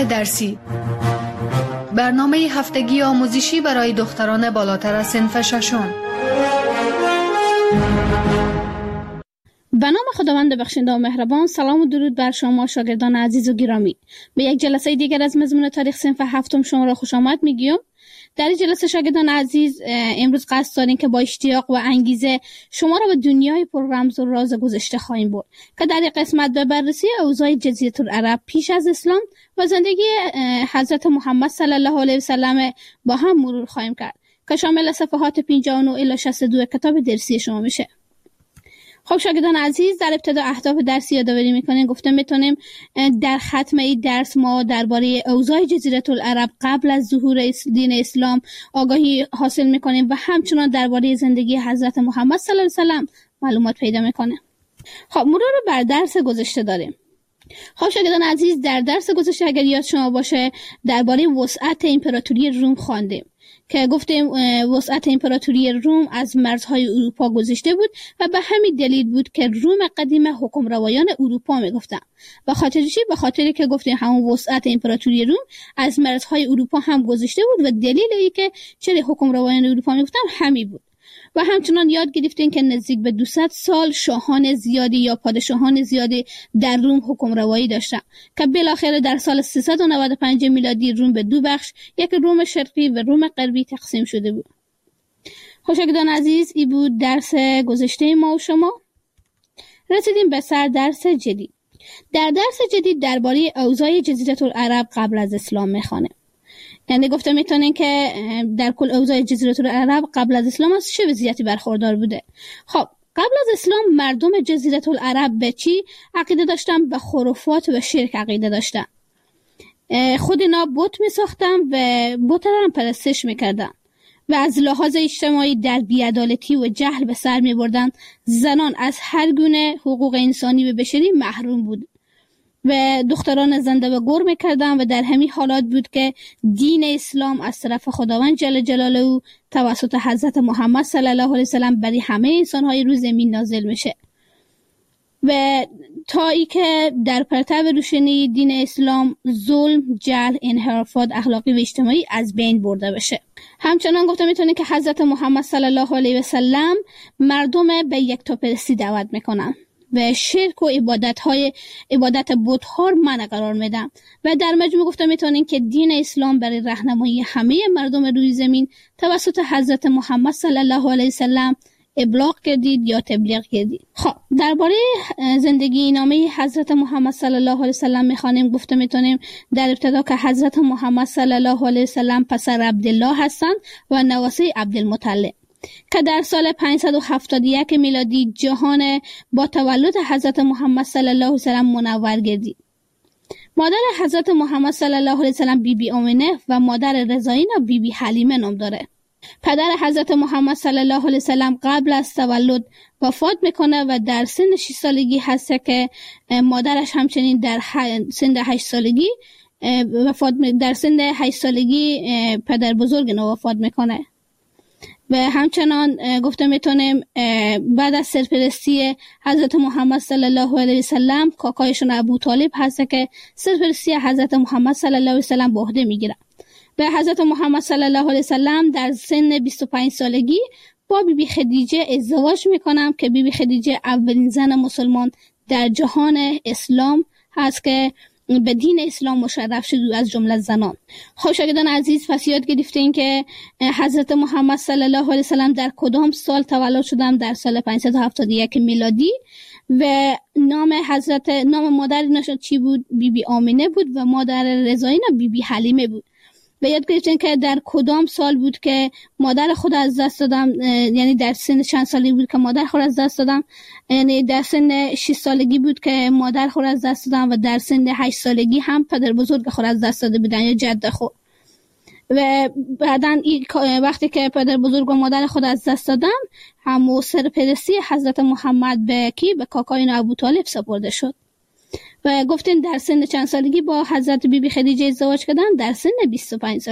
درسی، برنامه هفتگی آموزشی برای دختران بالاتر از صنف ششم. به نام خداوند بخشنده و مهربان. سلام و درود بر شما شاگردان عزیز و گرامی. به یک جلسه دیگر از مضمون تاریخ صنف هفتم شما را خوش آمد میگیم. در این جلسه شاگردان عزیز امروز قصد داریم که با اشتیاق و انگیزه شما را به دنیای پر رمز و راز گذشته خواهیم برد که در این قسمت به بررسی اوضاع جزیره العرب پیش از اسلام و زندگی حضرت محمد صلی الله علیه و سلم با هم مرور خواهیم کرد که شامل صفحات 59 الی 62 کتاب درسی شما میشه. خب شاگردان عزیز، در ابتدا اهداف درسی یادآوری میکنیم. گفته میتونیم در ختم این درس ما درباره اوضاع جزیره العرب قبل از ظهور دین اسلام آگاهی حاصل میکنیم و همچنان درباره زندگی حضرت محمد صلی الله علیه و سلم معلومات پیدا میکنیم. خب مرور بر درس گذشته داریم. خب شاگردان عزیز، در درس گذشته اگر یاد شما باشه درباره وسعت امپراتوری روم خواندیم که گفتیم وسعت امپراتوری روم از مرزهای اروپا گذشته بود و به همین دلیل بود که روم قدیم حکمروایان اروپا میگفتن. به خاطر چی؟ به خاطری که گفتیم همون وسعت امپراتوری روم از مرزهای اروپا هم گذشته بود و دلیل ای که چرا حکمروایان اروپا میگفتن همین بود. و همچنان یاد گرفتیم که نزدیک به 200 سال شاهان زیادی یا پادشاهان زیادی در روم حکمروایی داشتن که بالاخره در سال 395 میلادی روم به دو بخش، یک روم شرقی و روم غربی تقسیم شده بود. شاگردان عزیز، این بود درس گذشته ما و شما. رسیدیم به سر درس جدید. در درس جدید درباره اوضاع جزیره العرب قبل از اسلام میخوانیم. یعنی گفته میتونین که در کل اوضاع جزیره العرب قبل از اسلام از چه وضعیتی برخوردار بوده. خب قبل از اسلام مردم جزیره العرب به چی عقیده داشتن؟ به خرافات و شرک عقیده داشتن. خود اینا بت میساختن و بت را پرستش میکردن و از لحاظ اجتماعی در بی‌عدالتی و جهل به سر میبردن. زنان از هر گونه حقوق انسانی و بشری محروم بود و دختران زنده و گور میکردن و در همین حالات بود که دین اسلام از طرف خداوند جل جلاله توسط حضرت محمد صلی الله علیه وسلم برای همه انسان‌های روی زمین نازل میشه و تا ای که در پرتو روشنی دین اسلام ظلم، جهل، انحرافات اخلاقی و اجتماعی از بین برده بشه. همچنان گفته میتونه که حضرت محمد صلی الله علیه وسلم مردم به یکتاپرستی دعوت میکنن و شرک و عبادت بت‌ها را منع قرار میدن و در مجموع گفته میتونین که دین اسلام برای راهنمایی همه مردم روی زمین توسط حضرت محمد صلی الله علیه وسلم ابلاغ کردید یا تبلیغ کردید. خب درباره زندگی نامه حضرت محمد صلی الله علیه وسلم میخوانیم. گفته میتونیم در ابتدا که حضرت محمد صلی الله علیه وسلم پسر عبدالله هستند و نواسه عبدالمطلب که در سال 571 میلادی جهان با تولد حضرت محمد صلی الله علیه وسلم منور گردید. مادر حضرت محمد صلی الله علیه وسلم بی آمنه و مادر رضاینا بی حلیمه نام داره. پدر حضرت محمد صلی الله علیه وسلم قبل از تولد وفات میکنه و در سن 6 سالگی هست که مادرش همچنین در سن 8 سالگی در سن 8 سالگی پدر بزرگ نو وفات میکنه. و همچنان گفته میتونیم بعد از سرپرستی حضرت محمد صلی الله علیه وسلم کاکایشون ابو طالب هست که سرپرستی حضرت محمد صلی الله علیه وسلم به عهده میگیره و حضرت محمد صلی الله علیه وسلم در سن 25 سالگی با بیبی خدیجه ازدواج میکنم که بیبی خدیجه اولین زن مسلمان در جهان اسلام هست که به دین اسلام مشرف شد از جمله زنان. خب شاگردان عزیز، پس یاد گرفتین که حضرت محمد صلی الله علیه وسلم در کدام سال تولد شدن؟ در سال 571 میلادی و نام مادر نشد چی بود؟ بیبی آمنه بود و مادر رضاینا بیبی حلیمه بود. و یاد گرفتین که در کدام سال بود که مادر خود از دست دادم، یعنی در سن چند سالی بود که مادر خود از دست دادم؟ یعنی در سن 6 سالگی بود که مادر خود از دست دادم و در سن 8 سالگی هم پدر بزرگ خود از دست داده بودن یا جد خود. و بعدن وقتی که پدر بزرگ و مادر خود از دست دادن همو سرپرستی حضرت محمد به کاکای ابو طالب سپرده شد و گفتیم در سن چند سالگی با حضرت بیبی خدیجه ازدواج کردن؟ در سن 25 سالگی.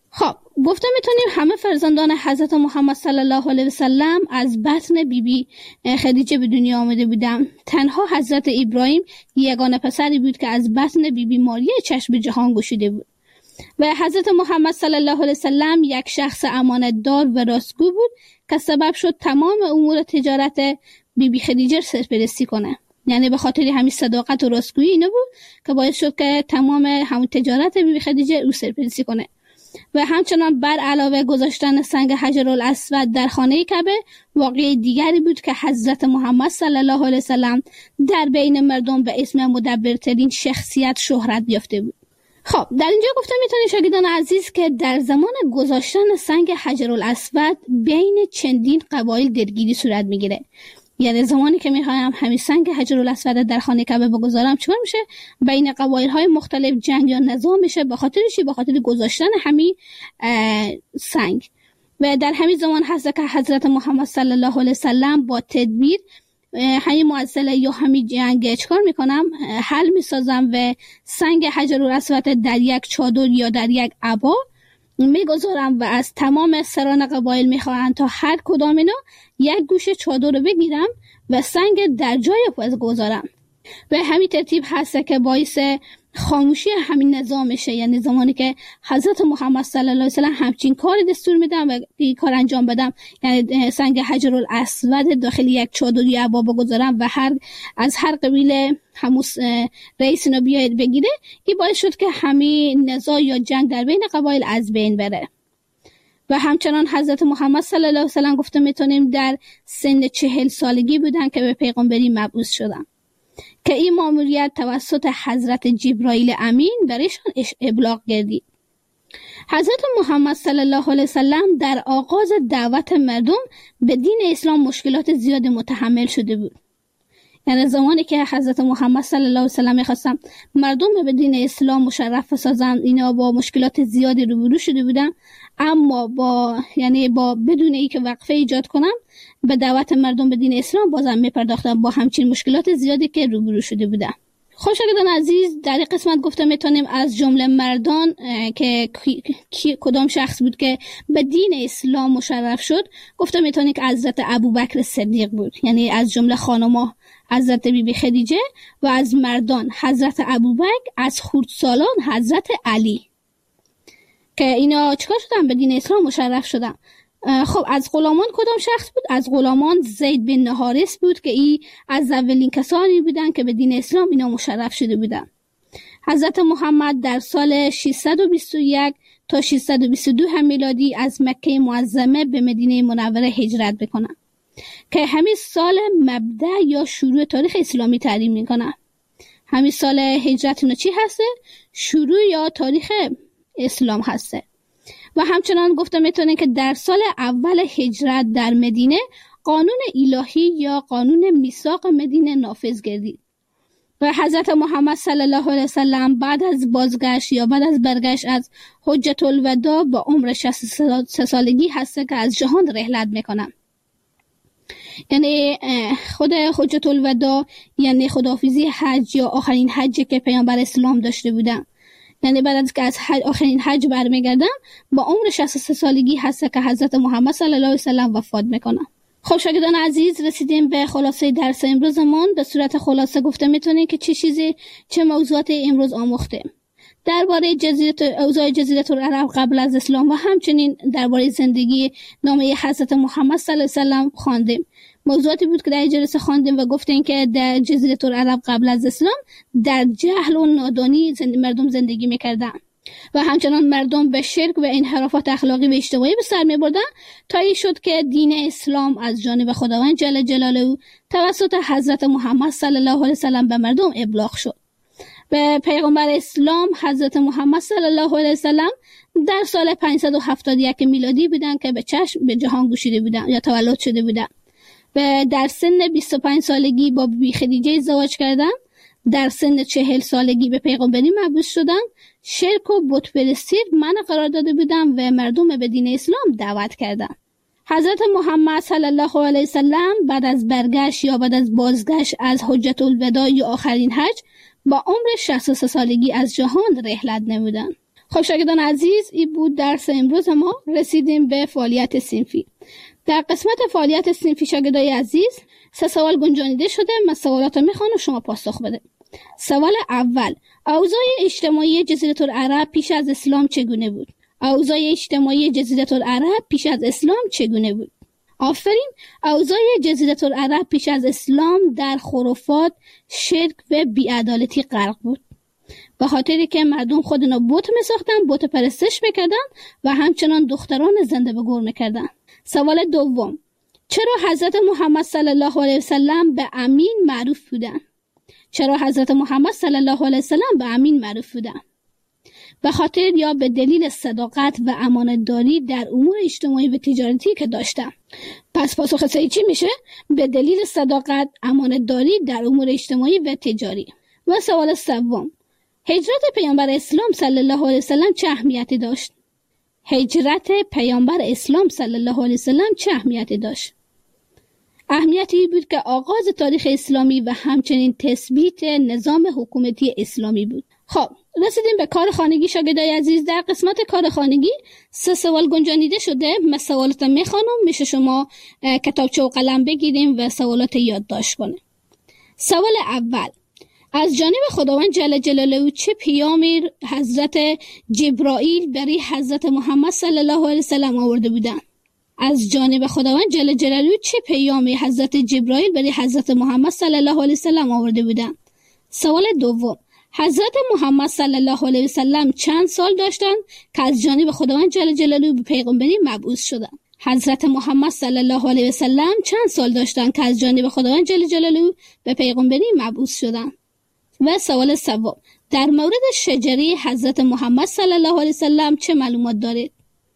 خب گفتم میتونیم همه فرزندان حضرت محمد صلی الله علیه و سلم از بطن بیبی خدیجه به دنیا آمده بودند. تنها حضرت ابراهیم یگانه پسری بود که از بطن بیبی ماریه چشم به جهان گشوده بود و حضرت محمد صلی الله علیه و سلم یک شخص امانتدار و راستگو بود که سبب شد تمام امور تجارت بیبی خدیجه سرپرستی کنه. یعنی به خاطر همین صداقت و راستگویی اینو بود که باعث شد که تمام همون تجارت بیبی خدیجه او سرپرستی کنه. و همچنان بر علاوه گذاشتن سنگ حجرالاسود در خانه کعبه واقعه دیگری بود که حضرت محمد صلی الله علیه وسلم در بین مردم به اسم مدبرترین شخصیت شهرت یافته بود. خب در اینجا گفتم میتونید شاگردان عزیز که در زمان گذاشتن سنگ حجرالاسود بین چندین قبایل درگیری صورت میگیره. یعنی زمانی که میخوایم همین سنگ حجرالاسود در خانه کعبه بگذارم چیکار میشه؟ بین قبایل های مختلف جنگ یا نزاع میشه. به خاطر چی؟ به خاطر گذاشتن همین سنگ. و در همین زمان هست که حضرت محمد صلی الله علیه وسلم با تدبیر همین معضله یا همین جنگ چیکار میکنم؟ حل میسازم و سنگ حجرالاسود در یک چادر یا در یک عبا میگذارم و از تمام سران قبایل میخواهند تا هر کدام اینا یک گوشه چادر رو بگیرم و سنگ در جای پس گذارم. و همین ترتیب هست که باعث خاموشی همین نظام میشه. یعنی زمانی که حضرت محمد صلی الله علیه وسلم همچین کار دستور میدم و این کار انجام بدم، یعنی سنگ حجرالاسود داخل یک چادر یا عبا بگذارم و از هر قبیله همون رئیس اینو بیاید بگیره، این باعث شد که همین نزاع یا جنگ در بین قبایل از بین بره. و همچنان حضرت محمد صلی الله علیه وسلم گفته میتونیم در سن 40 سالگی بودن که به پیغمبری مبعوث شدن که این ماموریت توسط حضرت جبرائیل امین برایشان ابلاغ گردید. حضرت محمد صلی الله علیه وسلم در آغاز دعوت مردم به دین اسلام مشکلات زیاد متحمل شده بود. یعنی زمانی که حضرت محمد صلی الله علیه وسلم می‌خواستن مردم به دین اسلام مشرف سازند، اینا با مشکلات زیادی روبرو شده بودن، اما با بدون اینکه وقفه ایجاد کنم به دعوت مردم به دین اسلام بازم میپرداختن با همچین مشکلات زیادی که روبرو شده بودن. خب شاگردان عزیز، در این قسمت گفته میتونیم از جمله مردان که کدام شخص بود که به دین اسلام مشرف شد، گفته میتونیم که حضرت ابوبکر صدیق بود. یعنی از جمله خانم‌ها حضرت بیبی خدیجه و از مردان حضرت ابوبکر، از خردسالان حضرت علی، که اینا چیکار شدن؟ به دین اسلام مشرف شدن. خب از غلامان کدام شخص بود؟ از غلامان زید بن حارث بود که این از اولین کسانی بودن که به دین اسلام اینا مشرف شده بودن. حضرت محمد در سال 621 تا 622 هم میلادی از مکه معظمه به مدینه منوره هجرت بکنن که همین سال مبدأ یا شروع تاریخ اسلامی تعیین میکنن. همین سال هجرت اینا چی هسته؟ شروع یا تاریخ اسلام هسته. و همچنان گفته میتونه که در سال اول هجرت در مدینه قانون الهی یا قانون میثاق مدینه نافذ گردید و حضرت محمد صلی الله علیه وسلم بعد از بازگشت یا بعد از برگشت از حجة الوداع با عمر 63 سالگی هسته که از جهان رحلت میکنن. یعنی خود حجة الوداع یعنی خداحافظی حج یا آخرین حجی که پیامبر اسلام داشته بودن. یعنی بعد از که از آخرین حج برمیگردن با عمر 63 سالگی هست که حضرت محمد صلی الله علیه وسلم وفات میکنن. خب شاگردان عزیز، رسیدیم به خلاصه درس امروزمون. به صورت خلاصه گفته میتونیم که چه موضوعات امروز آموختیم درباره اوضاع جزیره العرب قبل از اسلام و همچنین درباره زندگی نامه حضرت محمد صلی الله علیه وسلم خواندیم. موضوعاتی بود که در جلسه خواندیم و گفتیم که در جزیره العرب قبل از اسلام در جهل و نادانی مردم زندگی میکردن و همچنان مردم به شرک و انحرافات اخلاقی و اجتماعی به سر میبردن تا این شد که دین اسلام از جانب خداوند جل جلاله توسط حضرت محمد صلی الله علیه وسلم به مردم ابلاغ شد. به پیغمبر اسلام حضرت محمد صلی الله علیه وسلم در سال 571 میلادی بودن که به جهان گشوده بودن یا تولد شده بودن و در سن 25 سالگی با بیبی خدیجه ازدواج کردن. در سن 40 سالگی به پیغمبری مبعوث شدن. شرک و بت پرستی منع قرار داده بودن و مردم به دین اسلام دعوت کردن. حضرت محمد صلی الله علیه وسلم بعد از برگشت یا بعد از بازگشت از حجة الوداع یا آخرین حج با عمر 63 سالگی از جهان رحلت نمودند. خب شاگردان عزیز، این بود درس امروز ما. رسیدیم به فعالیت صنفی. در قسمت فعالیت صنفی شاگردای عزیز 3 سوال گنجانیده شده. من سوالات رو میخوام و شما پاسخ بده. سوال اول: اوضاع اجتماعی جزیره العرب پیش از اسلام چگونه بود؟ اوضاع اجتماعی جزیره العرب پیش از اسلام چگونه بود؟ آفرین. اوضاع جزیره العرب پیش از اسلام در خرافات، شرک و بی‌عدالتی غرق بود. به خاطری که مردم خودنا بت می‌ساختن، بت پرستش میکردن و همچنان دختران زنده به گور میکردن. سوال دوم: چرا حضرت محمد صلی الله علیه وسلم به امین معروف بودند؟ چرا حضرت محمد صلی الله علیه وسلم به امین معروف بودند؟ به خاطر یا به دلیل صداقت و امانتداری در امور اجتماعی و تجارتی که داشتند. پس پاسخ صحیح چی میشه؟ به دلیل صداقت، امانتداری در امور اجتماعی و تجاری. و سوال سوم: هجرت پیامبر اسلام صلی الله علیه وسلم چه اهمیتی داشت؟ هجرت پیامبر اسلام صلی الله علیه وسلم چه اهمیتی داشت؟ اهمیتی بود که آغاز تاریخ اسلامی و همچنین تثبیت نظام حکومتی اسلامی بود. خب رسیدیم به کار خانگی شاگردای عزیز. در قسمت کار خانگی 3 سوال گنجانیده شده. من سوالات میخوانم، میشه شما کتابچه و قلم بگیریم و سوالات یادداشت کنیم. سوال اول: از جانب خداوند جل جلاله چه پیامی حضرت جبرائیل برای حضرت محمد صلی الله علیه وسلم آورده بودند؟ از جانب خداوند جل جلاله چه پیامی حضرت جبرائیل برای حضرت محمد صلی الله علیه وسلم آورده بودند؟ سوال دوم: حضرت محمد صلی الله علیه وسلم چند سال داشتند که از جانب خداوند جل جلاله به پیغمبری مبعوث شدند؟ حضرت محمد صلی الله علیه وسلم چند سال داشتند که از جانب خداوند جل جلاله به پیغمبری مبعوث شدند؟ و سوال سوم: در مورد شجره حضرت محمد صلی الله علیه وسلم چه معلومات دارید؟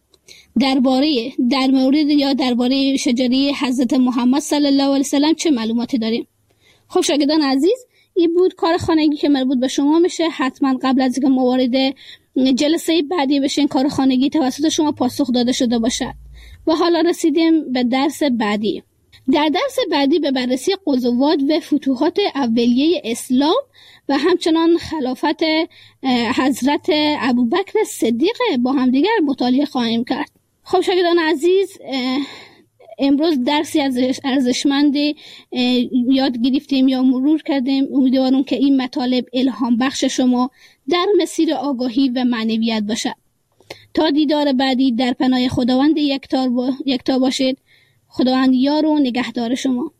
درباره شجره حضرت محمد صلی الله علیه وسلم چه معلوماتی داریم؟ خب شاگردان عزیز، این بود کار خانگی که مربوط به شما میشه. حتما قبل از اینکه ما وارد جلسه بعدی بشین کار خانگی توسط شما پاسخ داده شده باشد. و حالا رسیدیم به درس بعدی. در درس بعدی به بررسی غزوات و فتوحات اولیه اسلام و همچنان خلافت حضرت ابوبکر صدیق با همدیگر مطالعه خواهیم کرد. خب شاگردان عزیز، امروز درسی ارزشمند یاد گرفتیم یا مرور کردیم. امیدوارم که این مطالب الهام بخش شما در مسیر آگاهی و معنویت باشد. تا دیدار بعدی در پناه خداوند یکتا باشید. خداوند یار و نگهدار شما.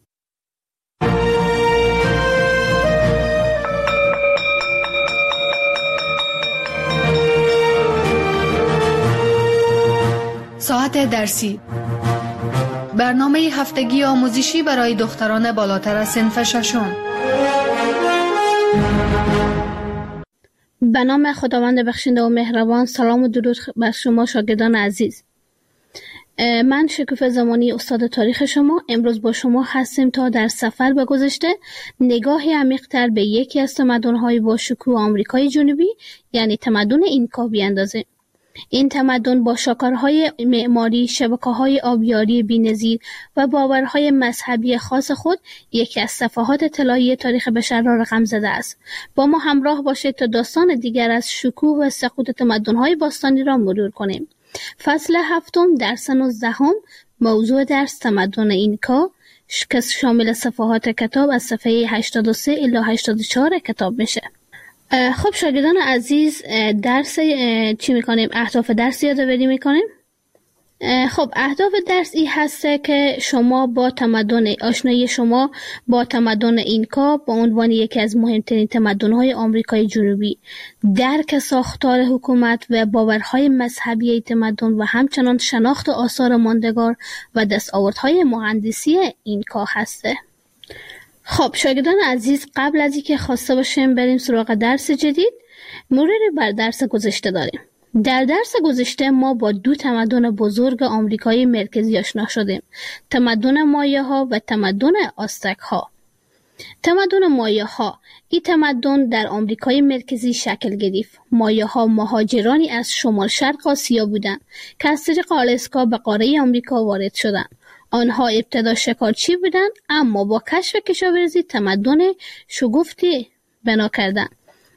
ساعت درسی، برنامه هفتگی آموزشی برای دختران بالاتر از صنف 6. به نام خداوند بخشنده و مهربان. سلام و درود بر شما شاگردان عزیز. من شکوفه زمانی استاد تاریخ شما. امروز با شما هستیم تا در سفر به گذشته نگاهی عمیق‌تر به یکی از تمدن‌های با شکوه آمریکای جنوبی یعنی تمدن اینکا بیاندازیم. این تمدن با شاهکارهای معماری، شبکه‌های آبیاری بی‌نظیر و باورهای مذهبی خاص خود یکی از صفحات طلایی تاریخ بشر را رقم زده است. با ما همراه باشید تا داستان دیگر از شکوه و سقوط تمدن‌های باستانی را مرور کنیم. فصل 7 درس 19 موضوع درس تمدن اینکا که شامل صفحات کتاب از صفحه 83 الی 84 کتاب میشه. خب شاگردان عزیز، درس چی میکنیم؟ اهداف درس یادآوری میکنیم. خب اهداف درس این هسته که شما با آشنایی شما با تمدن اینکا با عنوان یکی از مهمترین تمدن‌های آمریکای جنوبی، درک ساختار حکومت و باورهای مذهبی تمدن و همچنان شناخت آثار ماندگار و دستاوردهای مهندسی اینکا هسته. خب شاگردان عزیز، قبل از اینکه خواسته باشیم بریم سراغ درس جدید، مروری بر درس گذشته داریم. در درس گذشته ما با 2 تمدن بزرگ آمریکای مرکزی آشنا شدیم: تمدن مایاها و تمدن آزتک ها. تمدن مایاها، این تمدن در آمریکای مرکزی شکل گرفت. مایاها مهاجرانی از شمال شرق آسیا بودند که از طریق آلاسکا به قاره آمریکا وارد شدند. آنها ابتدا شکارچی بودند، اما با کشف کشاورزی تمدن شگفتی بنا کردند.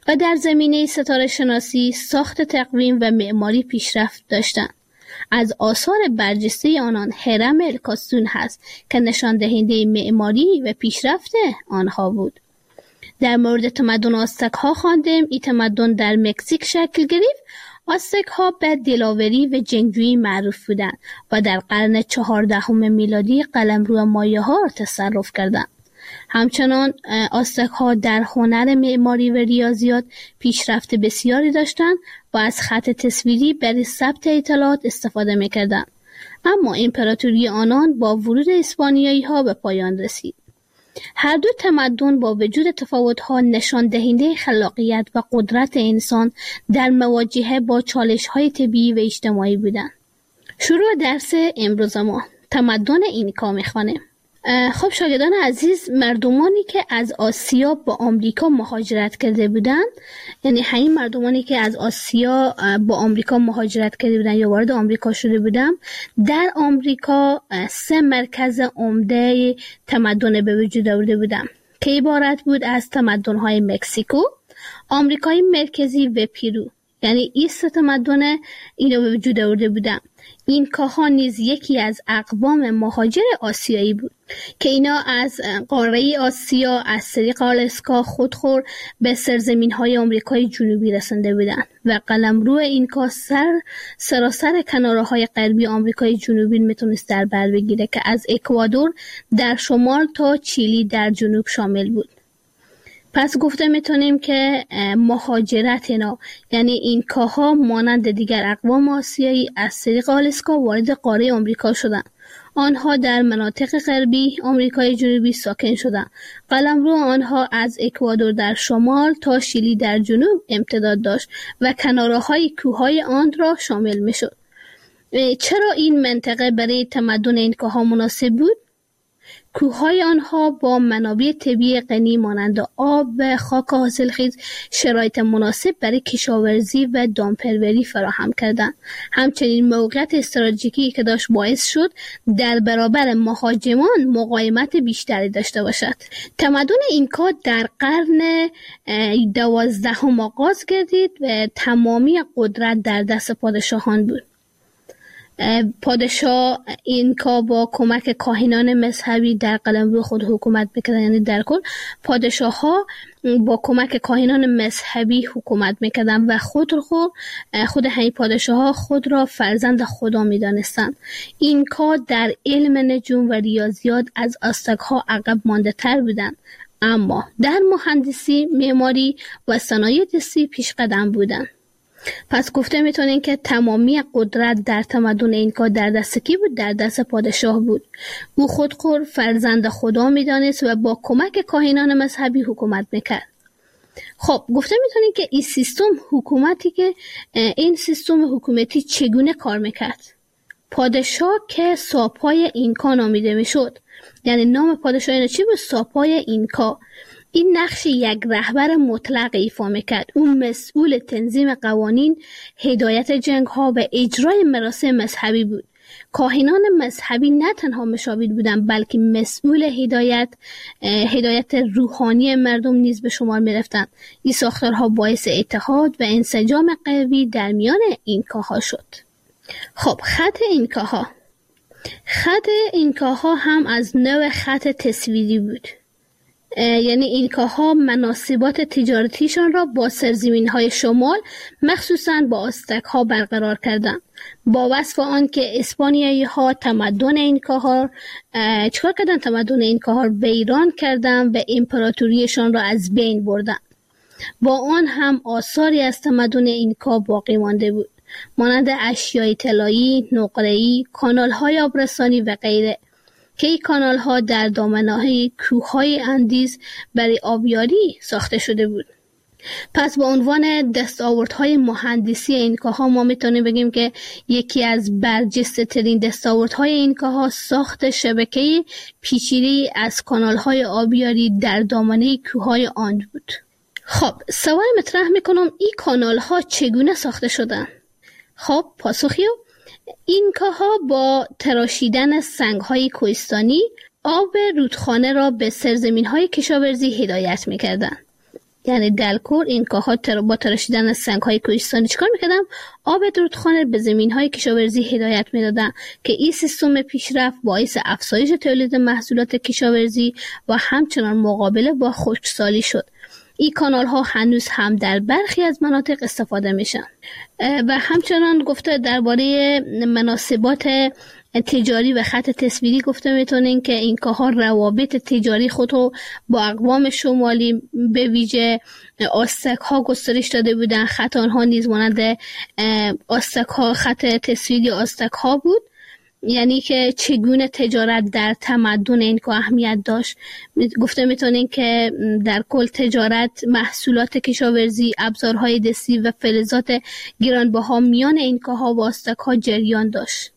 و در زمینه ستاره شناسی، ساخت تقویم و معماری پیشرفت داشتند. از آثار برجسته آنان هرم الکاستون هست که نشان دهنده معماری و پیشرفت آنها بود. در مورد تمدن آستک ها خواندیم. این تمدن در مکزیک شکل گرفت. آستک ها به دلاوری و جنگجویی معروف بودند و در قرن 14 میلادی قلمرو مایه ها را تصرف کردند. همچنان آستک ها در هنر معماری و ریاضیات پیشرفت بسیاری داشتند و از خط تصویری برای ثبت اطلاعات استفاده می‌کردند. اما امپراتوری آنان با ورود اسپانیایی ها به پایان رسید. هر دو تمدن با وجود تفاوت‌ها نشان دهنده خلاقیت و قدرت انسان در مواجهه با چالش‌های طبیعی و اجتماعی بودند. شروع درس امروز ما تمدن اینکا می‌خوانیم. خب شاگردان عزیز، مردمانی که از آسیا با آمریکا مهاجرت کرده بودند، یعنی همین مردمانی که از آسیا با آمریکا مهاجرت کرده بودند یا وارد آمریکا شده بودند، در آمریکا 3 مرکز عمده تمدن به وجود آورده بودند که عبارت بود از تمدن‌های مکزیکو، آمریکای مرکزی و پیرو. یعنی این 3 تمدن اینو به وجود آورده بودند. اینکاها نیز یکی از اقوام مهاجر آسیایی بود که اینا از قاره آسیا از طریق آلاسکا خودخور به سرزمین‌های آمریکای جنوبی رسنده بودند و قلمرو اینکا سراسر کناره‌های غربی آمریکای جنوبی میتونست در بر بگیره که از اکوادور در شمال تا چیلی در جنوب شامل بود. پس گفته میتونیم که مهاجرت اینا، یعنی اینکاها مانند دیگر اقوام آسیایی از طریق آلاسکا وارد قاره آمریکا شدند. آنها در مناطق غربی آمریکای جنوبی ساکن شدند. قلمرو آنها از اکوادور در شمال تا شیلی در جنوب امتداد داشت و کناره‌های کوههای آن را شامل میشد. چرا این منطقه برای تمدن اینکاها مناسب بود؟ کوههای آنها با منابع طبیعی غنی مانند آب و خاک حاصلخیز شرایط مناسب برای کشاورزی و دامپروری فراهم کردند. همچنین موقعیت استراتژیکی که داشت باعث شد در برابر مهاجمان مقاومت بیشتری داشته باشد. تمدن اینکا در قرن 12 آغاز گردید و تمامی قدرت در دست پادشاهان بود. پادشاه اینکا با کمک کاهنان مذهبی در قلمرو خود حکومت میکردن. یعنی در کل پادشاه ها با کمک کاهنان مذهبی حکومت میکردن و خود همین پادشاه ها خود را فرزند خدا میدانستند. اینکا در علم نجوم و ریاضیات از آستک ها عقب مانده تر بودند، اما در مهندسی، معماری و صنایع دستی پیش قدم بودند. پس گفته میتونین که تمامی قدرت در تمدن اینکا در دست کی بود؟ در دست پادشاه بود. او خودخور فرزند خدا میدانست و با کمک کاهنان مذهبی حکومت میکرد. خب گفته میتونین که این سیستم حکومتی چگونه کار میکرد؟ پادشاه که ساپای اینکا نامیده میشد. یعنی نام پادشاه اینه چی بود؟ ساپای اینکا. این نقش یک رهبر مطلق ایفا میکرد. اون مسئول تنظیم قوانین، هدایت جنگ ها و اجرای مراسم مذهبی بود. کاهنان مذهبی نه تنها مشاور بودند بلکه مسئول هدایت روحانی مردم نیز به شمار میرفتند. این ساختارها باعث اتحاد و انسجام قوی در میان اینکاها شد. خب خط اینکاها هم از نوع خط تصویری بود. یعنی اینکاها مناسبات تجارتیشان را با سرزمین‌های شمال مخصوصاً با آستک ها برقرار کردند. با وصف آن که اسپانیایی ها تمدن اینکاها چکار کردند؟ تمدن اینکاها را ویران کردند و امپراتوریشان را از بین بردند. با آن هم آثاری از تمدن اینکا باقی مانده بود، مانند اشیای طلایی، نقره‌ای، کانال‌های آبرسانی و غیره که این کانال ها در دامنه‌های کوههای اندیز برای آبیاری ساخته شده بود. پس با عنوان دستاوردهای مهندسی اینکاها ما میتونیم بگیم که یکی از برجسته ترین دستاوردهای اینکاها ساخت شبکه پیچیده‌ای از کانال های آبیاری در دامنه کوههای آند بود. خب سوال مطرح میکنم این کانال ها چگونه ساخته شدن؟ خب پاسخیو اینکاها با تراشیدن سنگ‌های کوهستانی آب رودخانه را به سرزمین‌های کشاورزی هدایت می‌کردند. یعنی دلکور اینکاها با تراشیدن سنگ‌های کوهستانی چیکار می‌کردن؟ آب رودخانه به زمین‌های کشاورزی هدایت می‌دادن که این سیستم پیشرفت باعث افزایش تولید محصولات کشاورزی و همچنان مقابله با خشکسالی شد. این کانال ها هنوز هم در برخی از مناطق استفاده میشن. و همچنان گفته درباره مناسبات تجاری و خط تصویری گفته میتونین که اینکاها روابط تجاری خود رو با اقوام شمالی به ویژه آستک ها گسترش داده بودن. خط آنها نیز مانند آستک ها، خط تصویری آستک ها بود، یعنی که چگونه تجارت در تمدن اینکا اهمیت داشت. گفته میتونین که در کل تجارت، محصولات کشاورزی، ابزارهای دستی و فلزات گرانبها میان اینکاها و آستک‌ها جریان داشت.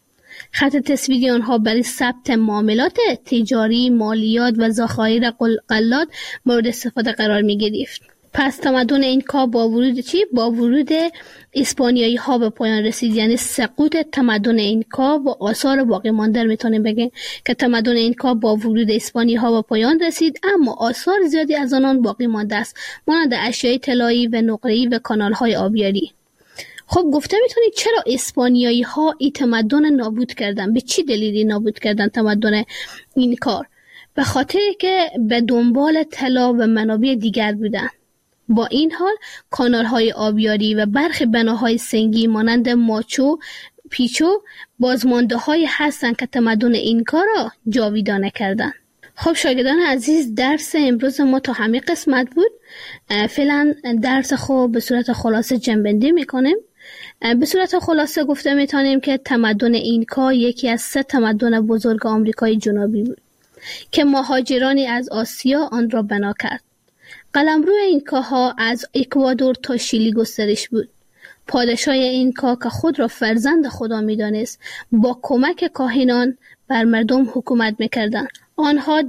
خط تصویری آنها برای ثبت معاملات تجاری، مالیات و ذخایر غلات مورد استفاده قرار می گرفت. پس تمدن اینکا با ورود اسپانیایی ها به پایان رسید، یعنی سقوط تمدن اینکا و آثار باقی مانده میتونیم بگیم که تمدن اینکا با ورود اسپانیایی ها به پایان رسید، اما آثار زیادی از آنان باقی مانده است، مانند اشیاء طلایی و نقره‌ای و کانال های آبیاری. خب گفته میتونید چرا اسپانیایی ها این تمدن نابود کردن؟ به چی دلیلی نابود کردن تمدن اینکا؟ به خاطر که به دنبال طلا و منابع دیگر بودن. با این حال کانال‌های آبیاری و برخی بناهای سنگی مانند ماچو پیچو بازمانده‌هایی هستند که تمدن اینکا را جاویدانه کردند. خب شاگردان عزیز، درس امروز ما تا همین قسمت بود. فعلا درس خود به صورت خلاصه جنبندی میکنیم. به صورت خلاصه گفته میتونیم که تمدن اینکا یکی از 3 تمدن بزرگ آمریکای جنوبی بود که مهاجرانی از آسیا آن را بنا کرد. قلمرو اینکاها از اکوادور تا شیلی گسترش بود. پادشاه اینکا که خود را فرزند خدا می‌دانست، با کمک کاهنان بر مردم حکومت می‌کردند. آنها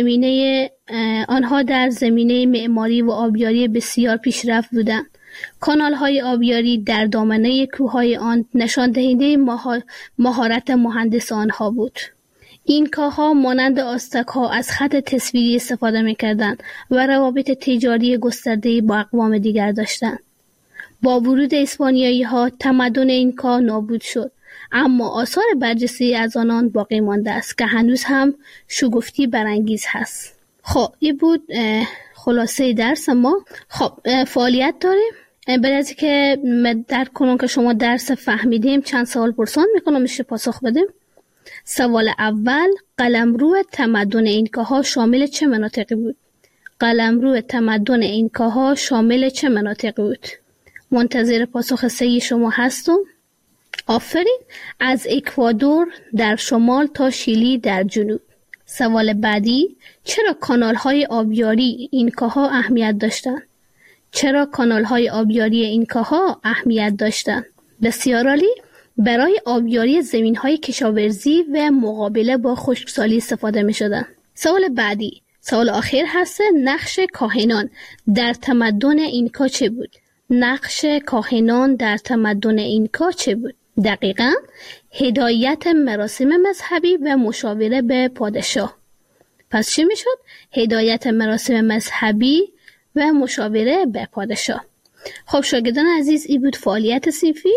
در زمینه معماری و آبیاری بسیار پیشرفت بودند. کانال‌های آبیاری در دامنه کوههای آن نشان دهنده مهارت مهندس آنها بود. اینکاها مانند آستک‌ها از خط تصویری استفاده می‌کردند و روابط تجاری گسترده‌ای با اقوام دیگر داشتند. با ورود اسپانیایی‌ها تمدن اینکا نابود شد، اما آثار برجسته از آنان باقی مانده است که هنوز هم شگفتی برانگیز هست. خب این بود خلاصه درس ما. خب فعالیت داریم. برای از که درک کنم که شما درس فهمیدیم، چند سوال پرسان میکنم میشه پاسخ بدیم. سوال اول، قلمرو تمدن اینکاها شامل چه مناطقی بود؟ قلمرو تمدن اینکاها شامل چه مناطقی بود؟ منتظر پاسخ صحیح شما هستم. آفرین. از اکوادور در شمال تا شیلی در جنوب. سوال بعدی، چرا کانال‌های آبیاری اینکاها اهمیت داشتند؟ چرا کانال‌های آبیاری اینکاها اهمیت داشتند؟ بسیار عالی. برای آبیاری زمین‌های کشاورزی و مقابله با خشکسالی استفاده می‌شدند. سوال بعدی، سوال آخر هست، نقش کاهنان در تمدن اینکا چه بود؟ نقش کاهنان در تمدن اینکا چه بود؟ دقیقاً هدایت مراسم مذهبی و مشاوره به پادشاه. پس چی میشد؟ هدایت مراسم مذهبی و مشاوره به پادشاه. خب شاگردان عزیز، این بود فعالیت صنفی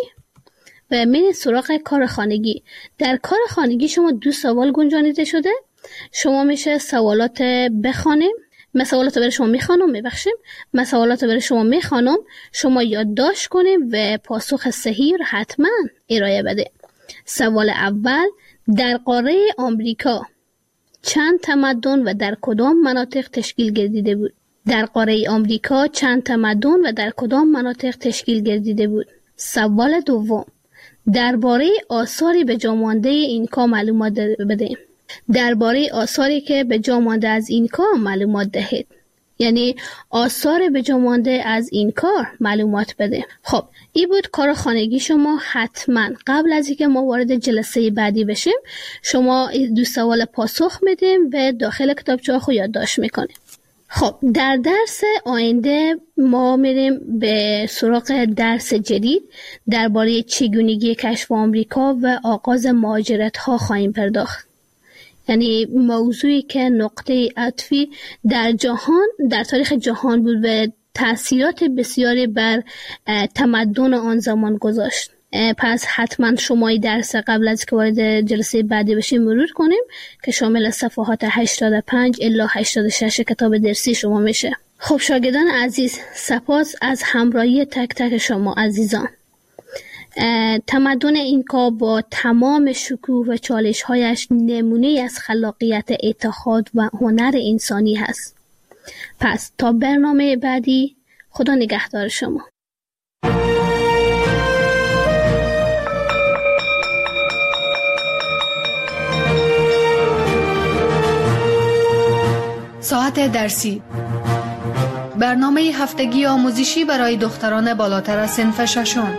و من سراغ کار خانگی. در کار خانگی شما 2 سوال گنجانیده شده. شما میشه سوالات بخوانیم. من سوالات برای شما میخوانم، من سوالات برای شما میخوانم، شما یادداشت کنیم و پاسخ صحیح رو حتما ارائه بده. سوال اول، در قاره آمریکا چند تمدن و در کدام مناطق تشکیل گردیده بود؟ در قاره آمریکا چند تمدن و در کدام مناطق تشکیل گردیده بود؟ سوال دوم، درباره آثاری به جا مانده اینکا معلومات بده. درباره آثاری که به جا مانده از اینکا معلومات دهید. یعنی آثار به جا مانده از اینکا معلومات بده. خب این بود کار خانگی شما. حتما قبل از اینکه ما وارد جلسه بعدی بشیم شما 2 سوال پاسخ میدیم و داخل کتابچه خود یادداشت میکنیم. خب در درس آینده ما میریم به سراغ درس جدید درباره چگونگی کشف آمریکا و آغاز مهاجرت ها خواهیم پرداخت. یعنی موضوعی که نقطه عطفی در جهان، در تاریخ جهان بود و تأثیرات بسیاری بر تمدن آن زمان گذاشت. پس حتما شما درس قبل از که وارد جلسه بعدی بشیم مرور کنیم که شامل صفحات 85 الی 86 کتاب درسی شما میشه. خب شاگردان عزیز، سپاس از همراهی تک تک شما عزیزان. تمدن اینکا با تمام شکوه و چالش‌هایش نمونه از خلاقیت، اتحاد و هنر انسانی هست. پس تا برنامه بعدی، خدا نگهدار شما. ساعت درسی، برنامه هفتگی آموزشی برای دختران بالاتر از صنف ششم.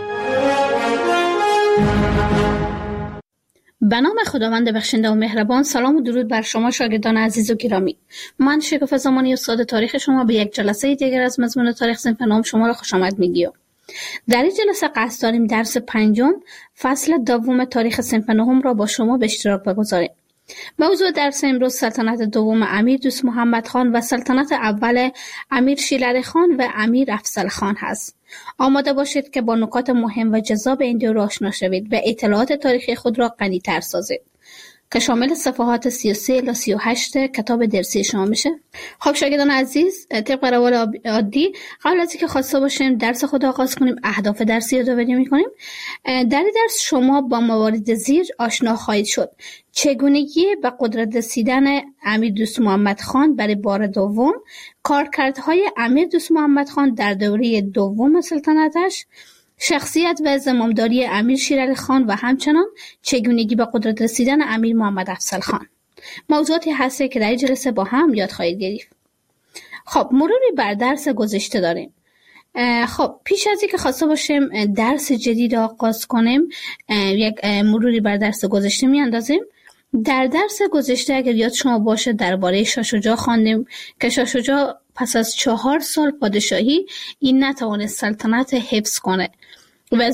به نام خداوند بخشنده و مهربان. سلام و درود بر شما شاگردان عزیز و گرامی. من شکوفه زمانی استاد تاریخ شما به یک جلسه دیگر از مضمون تاریخ صنف نهم شما را خوش آمد میگیم. در این جلسه قصد داریم درس 5 فصل دوم تاریخ صنف نهم را با شما به اشتراک بگذاریم. موضوع درس امروز سلطنت دوم امیر دوست محمد خان و سلطنت اول امیر شیرعلی خان و امیر افضل خان هست. آماده باشید که با نکات مهم و جذاب این دو آشنا شوید و اطلاعات تاریخی خود را غنی‌تر سازید که شامل صفحات 33 الی 38 کتاب درسی شما میشه. خب شاگردان عزیز، طبق روال عادی قبل از اینکه خواسته باشیم درس خود آغاز کنیم، اهداف درسی رو یادآوری می‌کنیم. در این درس شما با موارد زیر آشنا خواهید شد: چگونگی به قدرت رسیدن امیر دوست محمد خان برای بار دوم، کارکردهای امیر دوست محمد خان در دوره دوم سلطنتش، شخصیت و زمامداری امیر شیرعلی خان و همچنان چگونگی به قدرت رسیدن امیر محمد افضل خان. موضوعاتی هست که در این جلسه با هم یاد خواهید گرفت. خب مروری بر درس گذشته داریم. خب پیش از اینکه خواسته باشیم درس جدید آغاز کنیم، یک مروری بر درس گذشته میاندازیم. در درس گذشته اگر یاد شما باشه درباره شاه شجاع خواندیم که شاه شجاع پس از 4 سال پادشاهی این نتوانست سلطنت حفظ کنه و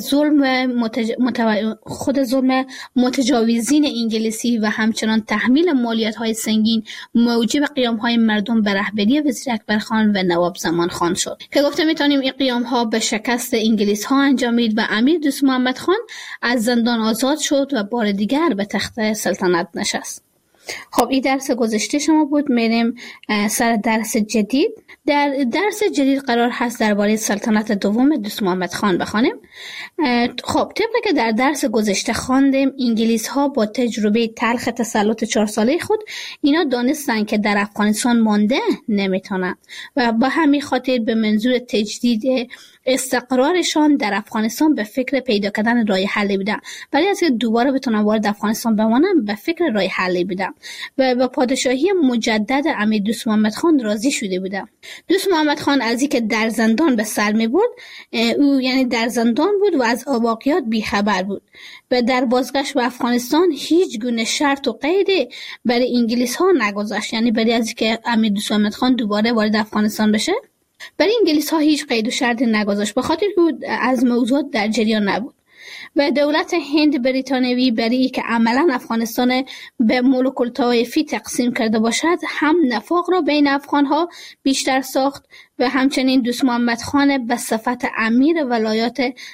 خود ظلم متجاوزین انگلیسی و همچنان تحمیل مالیات‌های سنگین موجب قیام‌های مردم به رهبری وزیر اکبرخان و نواب زمان خان شد که گفته میتونیم این قیام‌ها به شکست انگلیس‌ها انجامید و امیر دوست محمد خان از زندان آزاد شد و بار دیگر به تخت سلطنت نشست. خب این درس گذشته شما بود. میریم سر درس جدید. در درس جدید قرار هست درباره سلطنت دوم دوست محمد خان بخوانیم. خب طبق که در درس گذشته خواندیم، انگلیس ها با تجربه تلخ تسلط 4 ساله خود اینا دانستن که در افغانستان مانده نمیتونن و با همین خاطر به منظور تجدید استقرارشان در افغانستان به فکر پیدا کردن راه حلی بودن. برای از که دوباره بتونن وارد افغانستان بمانن به فکر راه حلی بودن و با پادشاهی مجدد امیر دوست محمد خان راضی شده بودن. دوست محمد خان از اینکه در زندان به سر می‌برد، او یعنی در زندان بود و از واقعیات بیخبر بود و در بازگشت به افغانستان هیچ گونه شرط و قیدی برای انگلیس ها نگذاشت، یعنی برای از اینکه امیر دوست محمد خان دوباره وارد افغانستان بشه برای انگلیس ها هیچ قید و شرطی نگذاشت، به خاطر که از موضوعات در جریان نبود و دولت هند بریتانیایی برای که عملا افغانستان به ملوک الطوایفی تقسیم کرده باشد هم نفاق را بین افغان ها بیشتر ساخت و همچنین دوست محمد خان به صفت امیر ولایات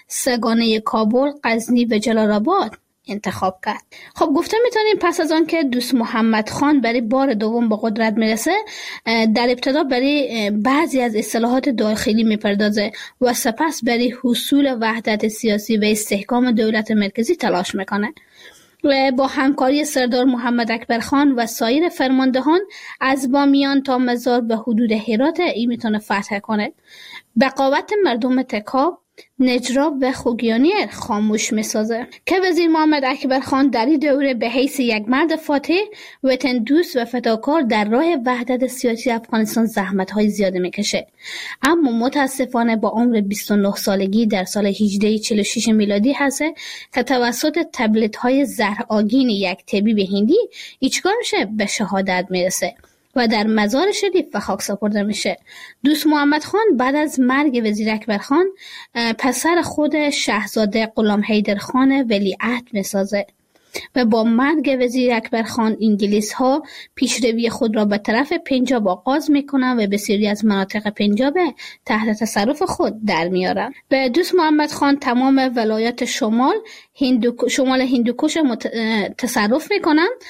سگانه کابل، غزنی و جلال آباد انتخاب کرد. خب گفته میتونیم پس از آن که دوست محمد خان برای بار دوم به قدرت میرسه، در ابتدا برای بعضی از اصلاحات داخلی میپردازه و سپس برای حصول وحدت سیاسی و استحکام دولت مرکزی تلاش میکنه و با همکاری سردار محمد اکبرخان و سایر فرماندهان از بامیان تا مزار به حدود هرات ای میتونه فتح کنه. بقاوت مردم تکاب، نجراب و خوگیانی خاموش میسازه که وزیر محمد اکبرخان در این دوره به حیث یک مرد فاتح، وطن دوست و فداکار در راه وحدت سیاسی افغانستان زحمت‌های زیاده میکشه، اما متاسفانه با عمر 29 سالگی در سال 1846 میلادی هست که توسط تبلیغات‌های زهرآگین یک طبیب هندی چیکار میشه به شهادت میرسه و در مزار شریف به خاک سپرده میشه. دوست محمد خان بعد از مرگ وزیر اکبرخان پسر خود شاهزاده غلام حیدر خان ولیعهد میسازه و با مرگ وزیر اکبر خان انگلیس ها پیشروی خود را به طرف پنجاب آغاز میکنند و بسیاری از مناطق پنجاب تحت تصرف خود در میارند. و دوست محمد خان تمام ولایت شمال هندوکوش تصرف میکنند